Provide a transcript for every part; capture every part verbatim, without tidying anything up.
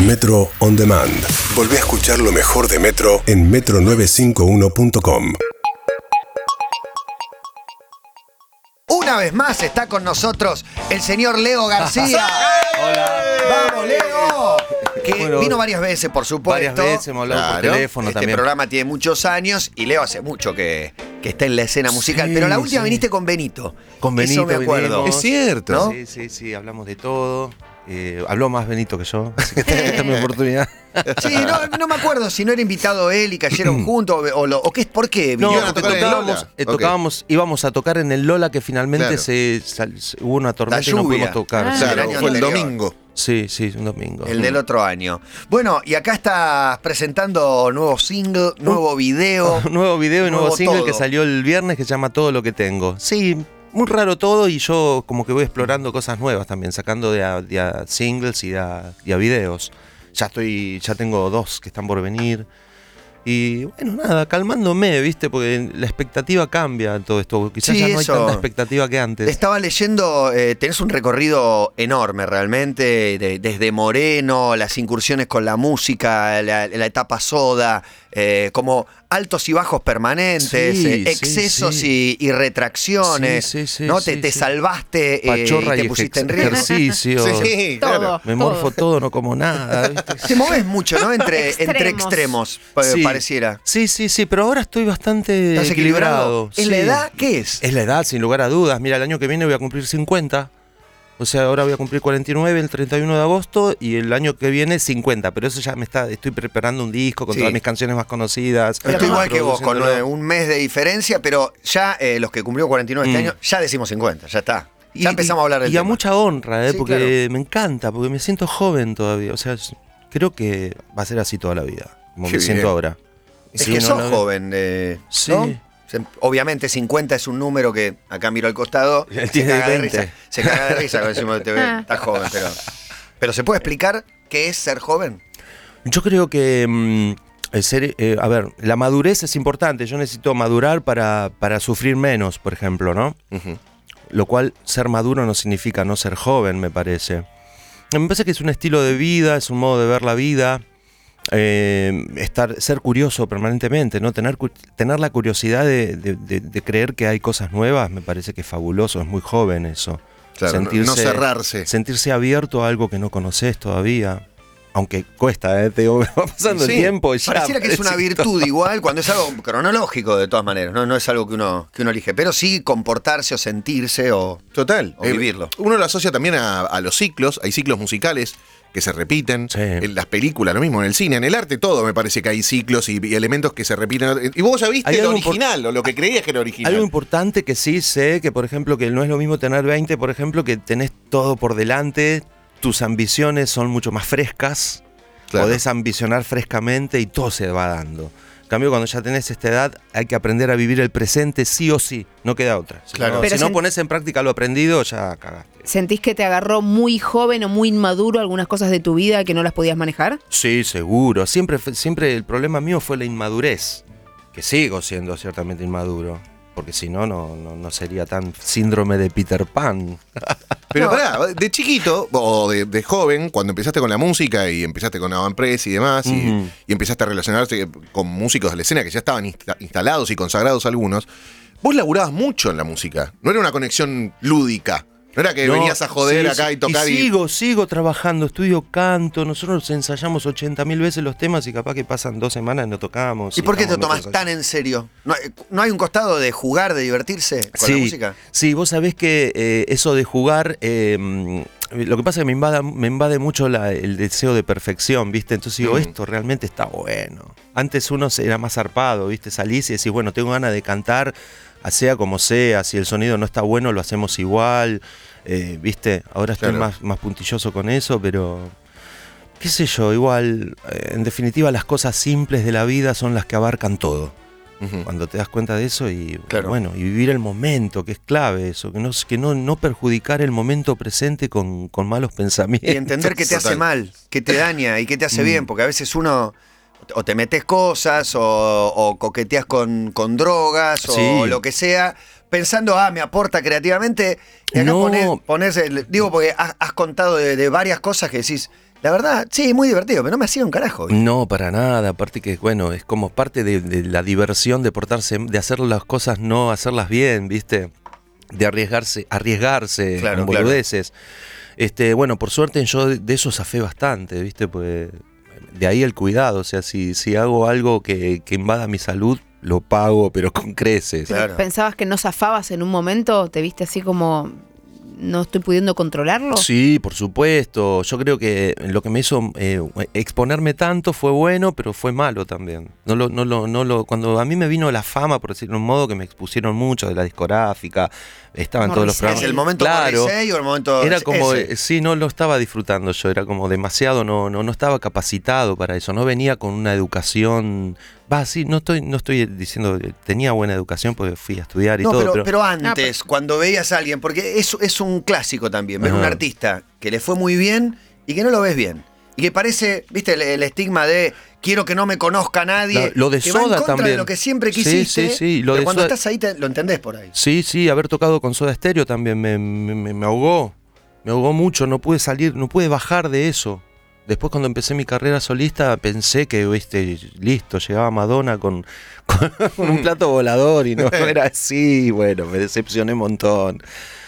Metro On Demand. Volvé a escuchar lo mejor de Metro en metro novecientos cincuenta y uno punto com. Una vez más está con nosotros el señor Leo García. Hola. ¡Vamos, Leo! Que Bueno, vino varias veces, por supuesto. Varias veces hemos hablado Claro. por teléfono este también. programa tiene muchos años y Leo hace mucho que, que está en la escena musical. Sí, pero la última sí. viniste con Benito. Con Benito Eso me acuerdo. vinimos. Es cierto. ¿No? Sí, sí, sí, hablamos de todo. Eh, habló más Benito que yo, así que esta, esta es mi oportunidad. Sí, no, no me acuerdo si no era invitado él y cayeron juntos o, o, lo, o qué, ¿por qué? No, vinieron a tocar en el tocábamos, Lola. eh, Ok. tocábamos, íbamos a tocar en el Lola, que finalmente Claro. se, sal- se- hubo una tormenta y no lluvia. pudimos tocar. Ah. Sí. el Claro, año fue el anterior. domingo. Sí, sí, un domingo. El del otro año. Bueno, y acá estás presentando nuevo single, nuevo video. Un nuevo video y nuevo, Nuevo single todo. que salió el viernes que se llama Todo lo que tengo. Sí, muy raro todo y yo como que voy explorando cosas nuevas también, sacando de a, de a singles y de a, de a videos. Ya estoy, ya tengo dos que están por venir. Y bueno, nada, calmándome, ¿viste? Porque la expectativa cambia en todo esto. Quizás Sí, ya no hay eso. tanta expectativa que antes. Estaba leyendo, eh, tenés un recorrido enorme realmente, de- desde Moreno, las incursiones con la música, la, la etapa soda, eh, como altos y bajos permanentes, Sí, eh, sí, excesos sí. Y, y retracciones, Sí, sí, sí, ¿no? sí, te, te sí. salvaste eh, Pachorra y te y pusiste en ejer- riesgo. ejercicio. Sí, Todo. claro. Me morfo todo, no como nada, ¿viste? Te moves mucho, ¿no? Entre Extremos. entre extremos, pa- Sí. pareciera. Sí, sí, sí, pero ahora estoy bastante ¿Estás equilibrado? equilibrado. ¿En la sí. edad qué es? Es la edad, sin lugar a dudas. Mira, el año que viene voy a cumplir cincuenta. O sea, ahora voy a cumplir cuarenta y nueve el treinta y uno de agosto y el año que viene cincuenta. Pero eso ya me está, estoy preparando un disco con Sí. todas mis canciones más conocidas. Estoy igual que vos, con produciéndolo. eh, un mes de diferencia, pero ya eh, los que cumplió cuarenta y nueve este Mm. año, ya decimos cincuenta, ya está. Y- Ya empezamos a hablar del Y a tema. mucha honra, ¿eh? Sí, porque claro. me encanta, porque me siento joven todavía. O sea, es- creo que va a ser así toda la vida, como Qué me bien. siento ahora. Es Sí, que no, sos no, joven, eh, Sí. ¿no? Se- Obviamente cincuenta es un número que acá miro al costado, Él se tiene caga de veinte. risa. Se caga de risa cuando decimos te ve, Ah. estás joven, pero, pero ¿se puede explicar qué es ser joven? Yo creo que, mm, el ser, eh, a ver, la madurez es importante. Yo necesito madurar para, para sufrir menos, por ejemplo, ¿no? Ujú. Lo cual, ser maduro no significa no ser joven, me parece. Me parece que es un estilo de vida, es un modo de ver la vida, eh, estar, ser curioso permanentemente, ¿no? Tener, cu- tener la curiosidad de, de- de- de creer que hay cosas nuevas, me parece que es fabuloso, es muy joven eso. Claro, no- no cerrarse. Sentirse abierto a algo que no conoces todavía. Aunque cuesta, ¿eh? Te digo, va pasando Sí, el tiempo y ya Pareciera que es una parece virtud igual cuando es algo cronológico de todas maneras, no, no es algo que uno, que uno elige, pero sí comportarse o sentirse o... Total. O vivirlo. Uno lo asocia también a, a los ciclos. Hay ciclos musicales que se repiten. Sí. En las películas, lo mismo. En el cine, en el arte, todo me parece que hay ciclos y, y elementos que se repiten. Y vos ya viste Hay lo algo impor- original, o lo que creías que era original. Algo importante que sí sé, que por ejemplo, que no es lo mismo tener veinte, por ejemplo, que tenés todo por delante, tus ambiciones son mucho más frescas, Claro. podés ambicionar frescamente y todo se va dando. En cambio, cuando ya tenés esta edad, hay que aprender a vivir el presente sí o sí, no queda otra. Si Claro. no, Pero si no sen- pones en práctica lo aprendido, ya cagaste. ¿Sentís que te agarró muy joven o muy inmaduro algunas cosas de tu vida que no las podías manejar? Sí, seguro. Siempre, fue- siempre el problema mío fue la inmadurez, que sigo siendo ciertamente inmaduro. Porque si no, no, no, no sería tan síndrome de Peter Pan. Pero No. pará, de chiquito o de, de joven, cuando empezaste con la música y empezaste con Avant Press y demás, y- Ujú. y, empezaste a relacionarte con músicos de la escena que ya estaban insta- instalados y consagrados algunos, vos laburabas mucho en la música. No era una conexión lúdica. No era que No, venías a joder sí, acá sí. y tocar y. sigo, sigo trabajando, estudio canto, nosotros ensayamos ochenta mil veces los temas y capaz que pasan dos semanas y no tocamos. ¿Y por qué te estamos tomas nosotros tan en serio? ¿No, hay- no hay un costado de jugar, de divertirse con Sí, la música? sí, vos sabés que eh, eso de jugar, eh, mm, lo que pasa es que me invade, me invade mucho la- el deseo de perfección, ¿viste? Entonces digo, Mm. esto realmente está bueno. Antes uno se- era más zarpado, ¿viste? Salís y decís, bueno, tengo ganas de cantar, sea como sea, si el sonido no está bueno lo hacemos igual, eh, ¿viste? Ahora estoy Claro. más, más puntilloso con eso, pero qué sé yo, igual, eh, en definitiva las cosas simples de la vida son las que abarcan todo. Ujú. Cuando te das cuenta de eso y Claro. bueno, y vivir el momento, que es clave eso, que no, que no, no perjudicar el momento presente con, con malos pensamientos. Y entender que te hace Total. mal, que te daña y que te hace Mm. bien, porque a veces uno o te metes cosas o, o coqueteas con, con drogas o Sí. lo que sea, pensando, ah, me aporta creativamente. Y acá No. poner, ponerse, digo, porque has, has contado de, de varias cosas que decís, La verdad, sí, muy divertido, pero no me hacía un carajo. ¿viste? No, para nada. Aparte que, bueno, es como parte de, de la diversión de portarse, de hacer las cosas, no hacerlas bien, ¿viste? De arriesgarse, arriesgarse Claro, en boludeces. Este, bueno, por suerte yo de, de eso zafé bastante, ¿viste? Pues de ahí el cuidado. O sea, si, si hago algo que, que invada mi salud, lo pago, pero con creces. Pero Claro. ¿Pensabas que no zafabas en un momento? ¿Te viste así como no estoy pudiendo controlarlo? Sí, por supuesto. Yo creo que lo que me hizo eh, exponerme tanto fue bueno, pero fue malo también. No lo, no lo, no lo, cuando a mí me vino la fama, por decirlo de un modo, que me expusieron mucho de la discográfica, estaban todos los Morrissey. programas. ¿Es el momento Claro. Morrissey o el momento Era como, ese? eh, sí, no lo estaba disfrutando yo, era como demasiado, no, no, no estaba capacitado para eso, no venía con una educación, va, sí, no estoy, no estoy diciendo, tenía buena educación porque fui a estudiar y No, todo, pero, pero, pero antes, cuando veías a alguien, porque es, es un clásico también, ver Ajá. un artista que le fue muy bien y que no lo ves bien. Y que parece, viste, el, el estigma de quiero que no me conozca nadie. Lo- lo de que va en Soda contra también. de lo que siempre Sí, quisiste. sí, sí, lo pero de cuando Soda- estás ahí te, lo entendés por ahí. sí, sí, haber tocado con Soda Stereo también me, me, me- me ahogó, me ahogó mucho, no pude salir, no pude bajar de eso. Después cuando empecé mi carrera solista pensé que, viste, listo, llegaba Madonna con, con, con un plato volador y no era así, bueno, me decepcioné un montón.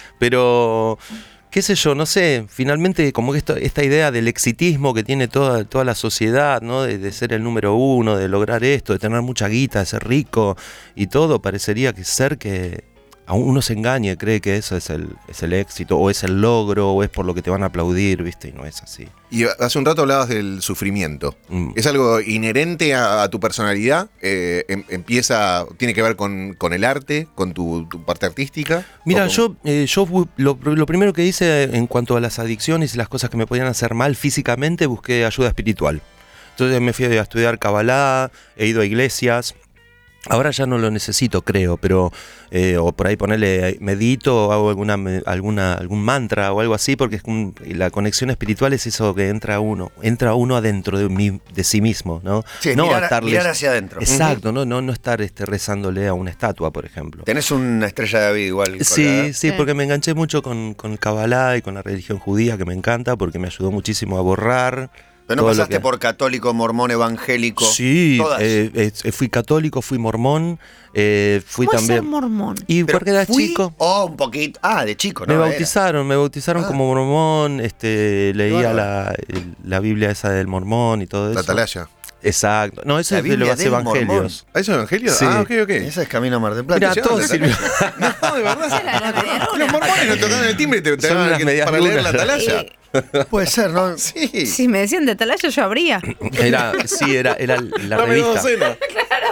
Pero, qué sé yo, no sé, finalmente como que esto, esta idea del exitismo que tiene toda, toda la sociedad, ¿no? De, de ser el número uno, de lograr esto, de tener mucha guita, de ser rico y todo, parecería que ser que a uno se engañe, cree que eso es el, es el éxito, o es el logro, o es por lo que te van a aplaudir, ¿viste? Y no es así. Y hace un rato hablabas del sufrimiento. Mm. ¿Es algo inherente a, a tu personalidad? Eh, em- empieza, ¿tiene que ver con, con el arte, con tu, tu parte artística? Mira, ¿O con- yo, eh, yo bu- lo, lo primero que hice en cuanto a las adicciones y las cosas que me podían hacer mal físicamente, busqué ayuda espiritual. Entonces me fui a estudiar Kabbalah, he ido a iglesias. Ahora ya no lo necesito, creo, pero eh, o por ahí ponerle medito o hago alguna, me- alguna, algún mantra o algo así, porque es un- la conexión espiritual es eso que entra uno, entra uno adentro de, mí, de sí mismo, ¿no? Sí, no mirar, estarle- mirar hacia adentro. Exacto, no, no, no estar este, rezándole a una estatua, por ejemplo. Tenés una estrella de David igual. Sí, colgada. sí, Sí. porque me enganché mucho con, con el Kabbalah y con la religión judía, que me encanta, porque me ayudó muchísimo a borrar. Pero no todo lo pasaste que- por católico, mormón, evangélico. Sí, Todas. eh, eh, fui católico, fui mormón, eh, fui ¿Cómo es ser también... mormón? Y Pero porque era fui chico. o un poquito. Ah, de chico, ¿no? Me Era. bautizaron, me bautizaron Ah. como mormón, este, leía bárbaro. la, el- la Biblia esa del mormón y todo eso. La atalaya. Exacto. No, eso La es de Biblia los del evangelios. ¿Ah, eso es evangelio? Sí. Ah, ok, ok. Esa es Camino a Mar del Plata. Mira, todo sirvió. No, de verdad. Los mormones no tocaban el timbre y te, te Son daban unas que- medias para leer la lunas. atalaya. Eh, Puede ser, ¿no? Sí. Si me decían de Atalaya, yo habría. Era, sí, era, era la Dame dos revista. docenas.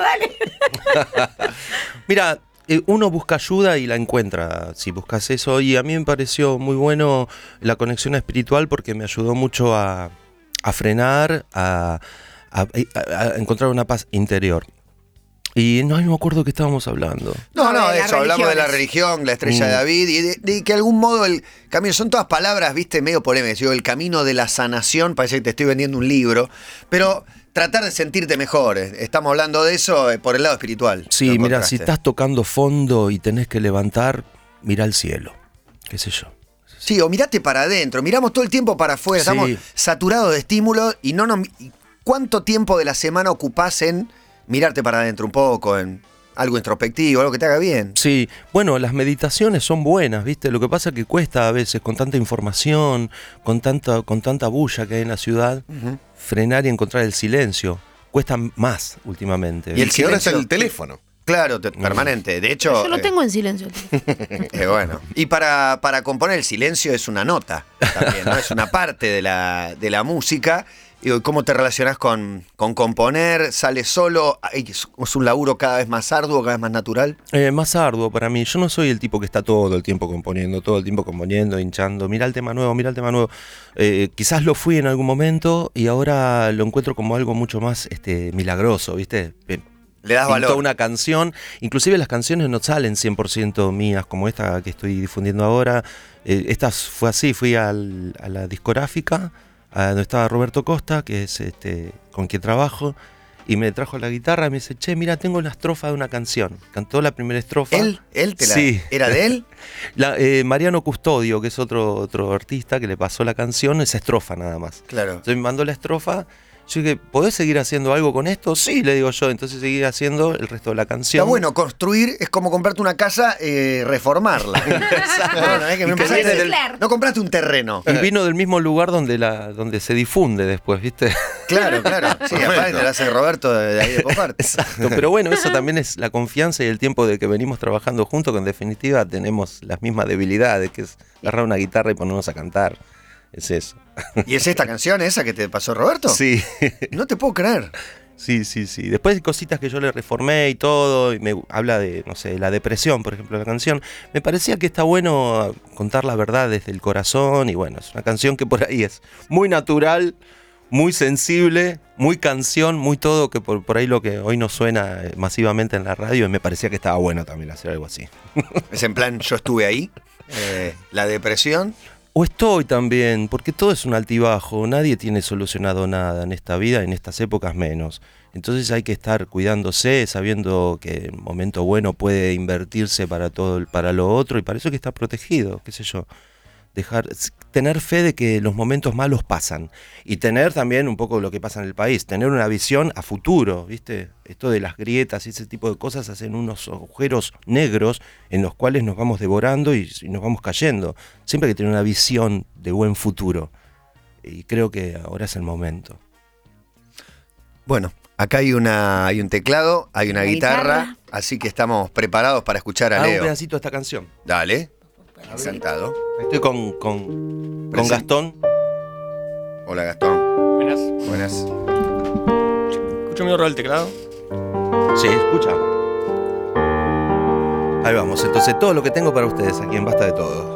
Mira, eh, uno busca ayuda y la encuentra si buscas eso. Y a mí me pareció muy bueno la conexión espiritual porque me ayudó mucho a, a frenar, a, a- a- a encontrar una paz interior. Y no, no me acuerdo qué estábamos hablando. No, No, no, de las eso, hablamos de la religiones. religión, la estrella Mm. de David, y de, de que de algún modo el camino, son todas palabras, viste, medio polémicas. Digo, el camino de la sanación, parece que te estoy vendiendo un libro, pero tratar de sentirte mejor, eh, estamos hablando de eso eh, por el lado espiritual. Sí, lo mira, encontraste. si estás tocando fondo y tenés que levantar, mira al cielo. ¿Qué sé yo? Sí, o mirate para adentro, miramos todo el tiempo para afuera, Sí. estamos saturados de estímulos y no nos... ¿Cuánto tiempo de la semana ocupás en mirarte para adentro un poco, en algo introspectivo, algo que te haga bien? Sí, bueno, las meditaciones son buenas, ¿viste? Lo que pasa es que cuesta a veces, con tanta información, con tanta, con tanta bulla que hay en la ciudad, frenar y encontrar el silencio. Cuesta más últimamente. Y el Y que ahora está silencio- el teléfono. Claro, te- permanente. De hecho... Yo lo eh, tengo en silencio. Eh, bueno. Y para, para componer el silencio es una nota también, ¿no? Es una parte de la, de la música. Y ¿cómo te relacionás con, con componer? ¿Sale solo? Ay, ¿Es es un laburo cada vez más arduo, cada vez más natural? Eh, más arduo para mí. Yo no soy el tipo que está todo el tiempo componiendo, todo el tiempo componiendo, hinchando. Mira el tema nuevo, mira el tema nuevo. Eh, quizás lo fui en algún momento y ahora lo encuentro como algo mucho más este, milagroso, ¿viste? Eh, Le das Pintó valor. una canción, inclusive las canciones no salen cien por ciento mías como esta que estoy difundiendo ahora. Eh, esta fue así, fui al- a la discográfica, a donde estaba Roberto Costa, que es este con quien trabajo, y me trajo la guitarra y me dice, che, mira, tengo una estrofa de una canción. Cantó la primera estrofa. ¿Él? ¿Él te la, Sí. ¿Era de él? La, eh, Mariano Custodio, que es otro, otro artista que le pasó la canción, esa estrofa nada más. Claro. Entonces me mandó la estrofa. Yo dije, ¿podés seguir haciendo algo con esto? Sí, le digo yo. Entonces seguí haciendo el resto de la canción. Está bueno, construir es como comprarte una casa, eh, reformarla. Bueno, es que me Y que empezaste viene del- del- No compraste un terreno. Y vino del mismo lugar donde, la, donde se difunde después, ¿viste? Claro, claro. Sí, aparte te la hace Roberto de, de ahí de Poparte. Exacto. Pero bueno, eso también es la confianza y el tiempo de que venimos trabajando juntos, que en definitiva tenemos las mismas debilidades, que es agarrar una guitarra y ponernos a cantar. Es eso. ¿Y es esta canción esa que te pasó Roberto? Sí. No te puedo creer. Sí, sí, sí. Después hay cositas que yo le reformé y todo, y me habla de, no sé, la depresión, por ejemplo, la canción. Me parecía que está bueno contar la verdad desde el corazón, y bueno, es una canción que por ahí es muy natural, muy sensible, muy canción, muy todo, que por, por ahí lo que hoy nos suena masivamente en la radio, y me parecía que estaba bueno también hacer algo así. Es en plan, yo estuve ahí. eh, la depresión. O estoy también, porque todo es un altibajo, nadie tiene solucionado nada en esta vida, en estas épocas menos. Entonces hay que estar cuidándose, sabiendo que el momento bueno puede invertirse para todo, el- para lo otro, y para eso hay que estar protegido, qué sé yo. Dejar, tener fe de que los momentos malos pasan, y tener también un poco lo que pasa en el país, tener una visión a futuro, ¿viste? Esto de las grietas y ese tipo de cosas hacen unos agujeros negros en los cuales nos vamos devorando y, y nos vamos cayendo. Siempre hay que tener una visión de buen futuro, y creo que ahora es el momento. Bueno, acá hay una hay un teclado, hay una, Una guitarra, guitarra. así que estamos preparados para escuchar a Ah, un Leo. pedacito de esta canción. Dale. Encantado. Estoy con, con, con Presente. Gastón. Hola, Gastón. Buenas. Buenas. ¿Escucho mi rol del teclado? Sí, escucha. Ahí vamos, entonces todo lo que tengo para ustedes aquí en Basta de Todo.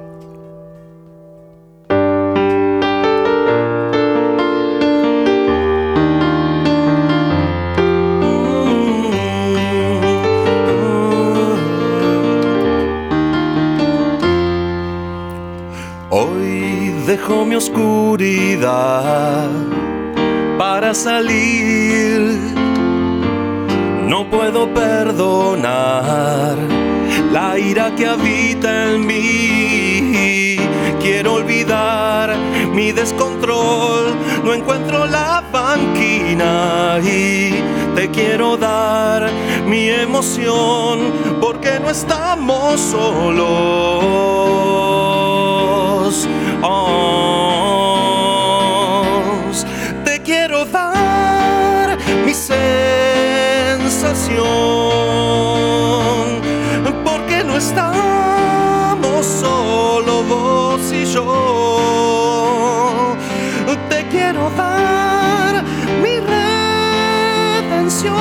Hoy dejo mi oscuridad para salir. No puedo perdonar la ira que habita en mí. Quiero olvidar mi descontrol, no encuentro la banquina y te quiero dar mi emoción porque no estamos solos. Oh, te quiero dar mi sensación porque no estamos solo vos y yo. Te quiero dar mi redención,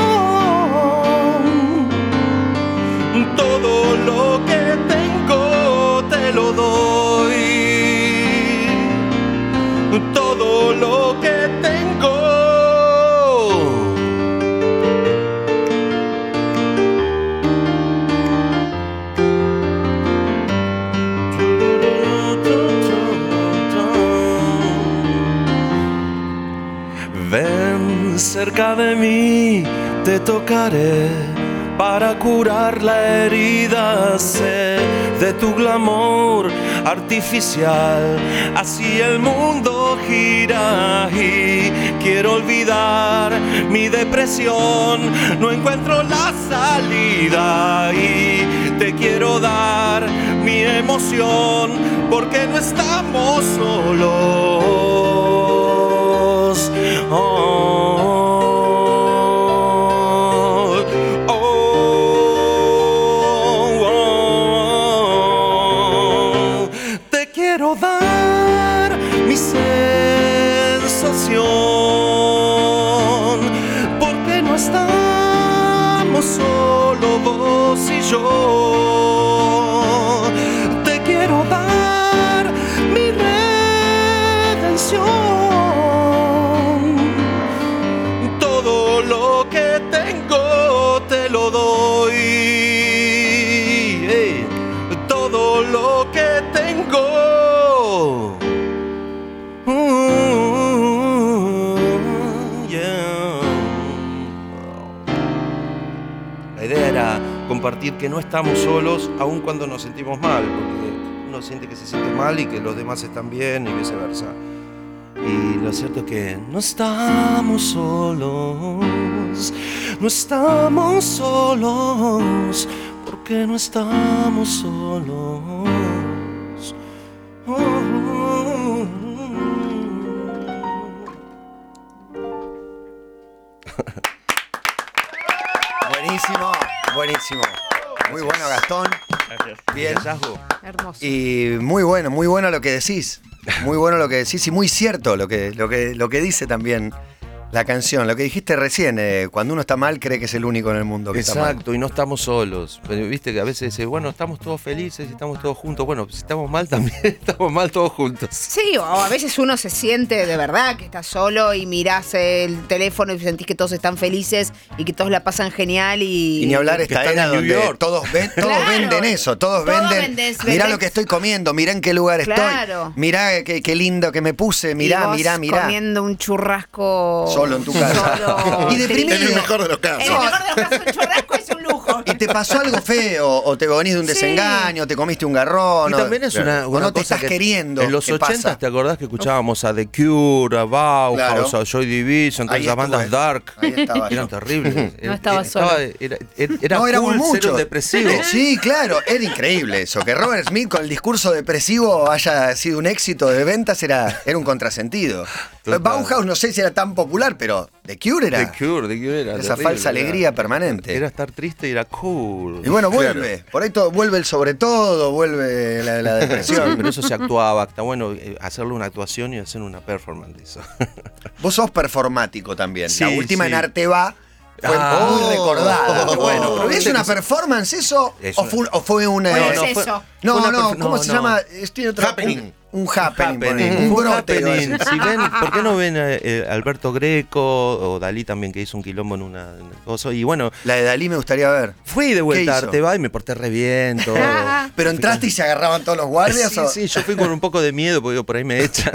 todo lo que tengo te lo doy, todo lo que tengo. Ven cerca de mí, te tocaré para curar la herida. Sé de tu glamour artificial, así el mundo gira y quiero olvidar mi depresión. No encuentro la salida y te quiero dar mi emoción porque no estamos solos. Oh, oh, oh. Te quiero dar mi sensación porque no estamos solo vos y yo. Te quiero dar mi redención, todo lo que tengo te lo doy, hey, todo lo que tengo. Mm, yeah. compartir que no estamos solos, aun cuando nos sentimos mal, porque uno siente que se siente mal y que los demás están bien y viceversa. Y lo cierto es que no estamos solos, no estamos solos, porque no estamos solos. Oh, oh, oh. Buenísimo, buenísimo. Muy bueno, Gastón. Gracias. Bien. Hermoso. Y muy bueno, muy bueno lo que decís. Muy bueno lo que decís y muy cierto lo que, lo que, lo que dice también la canción. Lo que dijiste recién, eh, cuando uno está mal cree que es el único en el mundo que está mal. Exacto, y no estamos solos. Pero viste que a veces dice, bueno, estamos todos felices y estamos todos juntos. Bueno, si estamos mal también estamos mal todos juntos. Sí, o a veces uno se siente de verdad que está solo y mirás el teléfono y sentís que todos están felices y que todos la pasan genial y... Y ni hablar Que esta están era en New donde York. todos, ven, todos Claro. venden eso, todos Todo venden. vendés, Mirá vendés. lo que estoy comiendo, mirá en qué lugar Claro. estoy. Mirá qué, qué lindo que me puse, y mirá, vos mirá, mirá. comiendo un churrasco... Solo en tu casa. Solo Y deprimido. En el mejor de los En casos. el mejor de los casos, un churrasco es un lujo. Y te pasó algo feo, o te venís de un Sí. desengaño, te comiste un garrón. Y o- también es una, o una no te cosa estás que queriendo. En los ¿qué ochentas, pasa? ¿te acordás que escuchábamos a The Cure, a Bauhaus, Claro. a Joy Division, todas Ahí esas bandas estuve. dark? Ahí estaba Eran yo. terribles. No estaba solo. Era, era, era No, éramos cool ser muchos. un depresivo. Sí, claro, era increíble eso. Que Robert Smith con el discurso depresivo haya sido un éxito de ventas era, era un contrasentido. Total. Bauhaus no sé si era tan popular, pero The Cure era The Cure, The Cure era esa terrible, falsa era- alegría permanente. Era estar triste y era cool. Y bueno, vuelve. Por ahí todo, vuelve el sobre todo, vuelve la, la Sí, depresión. pero eso se actuaba. Está bueno eh, hacerle una actuación y hacer una performance de eso. Vos sos performático también. Sí, la última sí. en Arte va fue Ah. muy recordada. Oh. Bueno, pero ¿es Sí, una sí. performance eso? Es ¿O una- fue, o fue una.? Bueno, no, es fue- eso. No, Fue una no, perf- ¿cómo no, se no. llama? Estoy en otra- Happening. Un, un happening. Happening. Un, un Un brote. iba a happening. decir. Si ven, ¿por qué no ven a eh, Alberto Greco o Dalí también, que hizo un quilombo en una en el coso? Y bueno, La de Dalí me gustaría ver. fui de vuelta a hizo? Arte va y me porté re bien, todo. Pero entraste y se agarraban todos los guardias. Sí, o- sí, yo fui con un poco de miedo porque digo, por ahí me echan.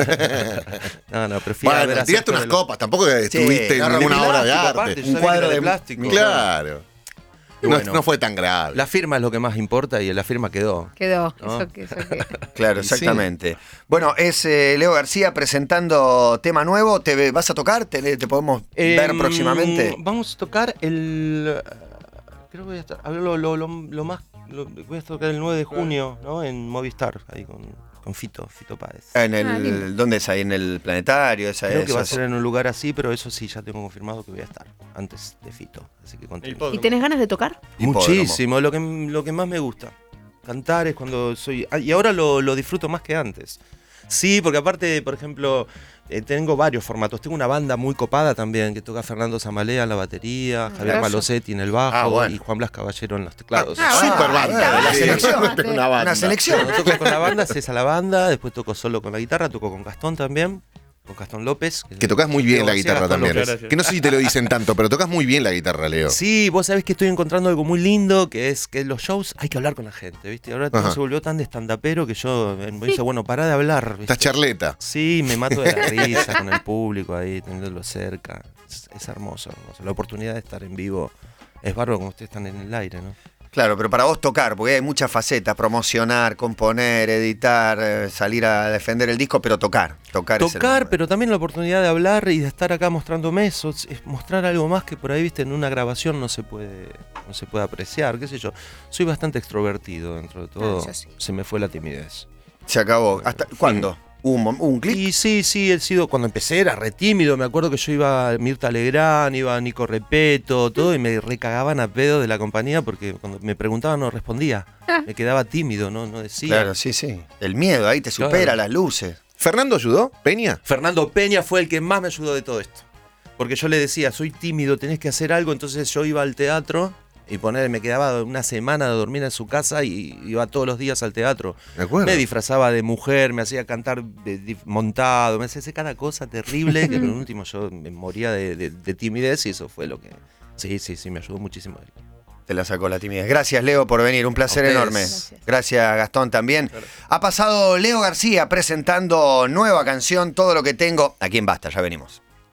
No, no, prefiero ver Bueno, a tiraste Sergio unas de los- copas, tampoco estuviste no, en no, ninguna de obra de plástico, arte. aparte, yo Un sabía que cuadro era de- plástico. Claro. Y No, bueno, no fue tan grave. La firma es lo que más importa y la firma quedó. Quedó. No. Eso que, eso que. Claro, Y sí. exactamente. Bueno, es eh, Leo García presentando tema nuevo. ¿Te vas a tocar? ¿Te, te podemos ver Em, próximamente? Vamos a tocar el. Creo que voy a estar. A ver, lo, lo, lo, lo más. lo- voy a tocar el nueve de junio, ¿no? En Movistar, ahí con, con Fito, Fito Páez. En Ah, el, lindo. ¿Dónde es ahí? ¿En el planetario? Esa, Creo que va a esas- ser en un lugar así, pero eso sí, ya tengo confirmado que voy a estar antes de Fito. Así que contento. Hipódromo. ¿Y tenés ganas de tocar? Muchísimo, lo que, lo que más me gusta. Cantar es cuando soy... ah, y ahora lo, lo disfruto más que antes. Sí, porque aparte, por ejemplo, eh, tengo varios formatos. Tengo una banda muy copada también, que toca Fernando Zamalea en la batería, Javier Gracias. Malosetti en el bajo Ah, bueno. y Juan Blas Caballero en los teclados. Ah, Super bueno, banda. está la bien. selección. Tengo una banda. Una selección. Cuando toco con la banda, es a la banda, después toco solo con la guitarra, toco con Gastón también, con Gastón López. Que tocas muy bien Leo la García, guitarra Gastón también. López. Gracias. Que no sé si te lo dicen tanto, pero tocas muy bien la guitarra, Leo. Sí, vos sabés que estoy encontrando algo muy lindo, que es que en los shows hay que hablar con la gente, ¿viste? Ahora todo Ajá. se volvió tan de estandapero que yo eh, me dice, bueno, pará de hablar, ¿viste? Estás charleta. Sí, me mato de la risa con el público ahí, teniéndolo cerca. Es, es hermoso, hermoso. La oportunidad de estar en vivo es bárbaro como ustedes están en el aire, ¿no? Claro, pero para vos tocar, porque hay muchas facetas, promocionar, componer, editar, eh, salir a defender el disco, pero tocar, tocar es el Tocar, nombre. pero también la oportunidad de hablar y de estar acá mostrándome eso, es es mostrar algo más que por ahí, viste, en una grabación no se puede, no se puede apreciar, qué sé yo. Soy bastante extrovertido dentro de todo. Ah, yo sí. Se me fue la timidez. Se acabó. ¿Hasta cuándo? ¿Un, mom- un clip? Y sí, sí, he sido, cuando empecé era re tímido, me acuerdo que yo iba a Mirta Legrand, iba a Nico Repeto, todo, y me recagaban a pedo de la compañía porque cuando me preguntaban no respondía. Me quedaba tímido, no, no decía. Claro, sí, sí. El miedo ahí te supera, Claro. las luces. ¿Fernando ayudó? ¿Peña? Fernando Peña fue el que más me ayudó de todo esto. Porque yo le decía, soy tímido, tenés que hacer algo, entonces yo iba al teatro y poner, me quedaba una semana de dormir en su casa y iba todos los días al teatro. Me acuerdo. Me disfrazaba de mujer, me hacía cantar de- de- montado, me hacía hacer cada cosa terrible, que en el último yo me moría de, de- de timidez y eso fue lo que... Sí, sí, sí, me ayudó muchísimo él. Te la sacó la timidez. Gracias, Leo, por venir. Un placer A ustedes. enorme. Gracias. Gracias, Gastón, también. Ha pasado Leo García presentando nueva canción, Todo lo que tengo. Aquí en Basta, ya venimos.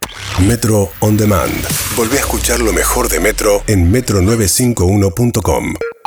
Metro On Demand. Volvé a escuchar lo mejor de Metro en metro novecientos cincuenta y uno punto com.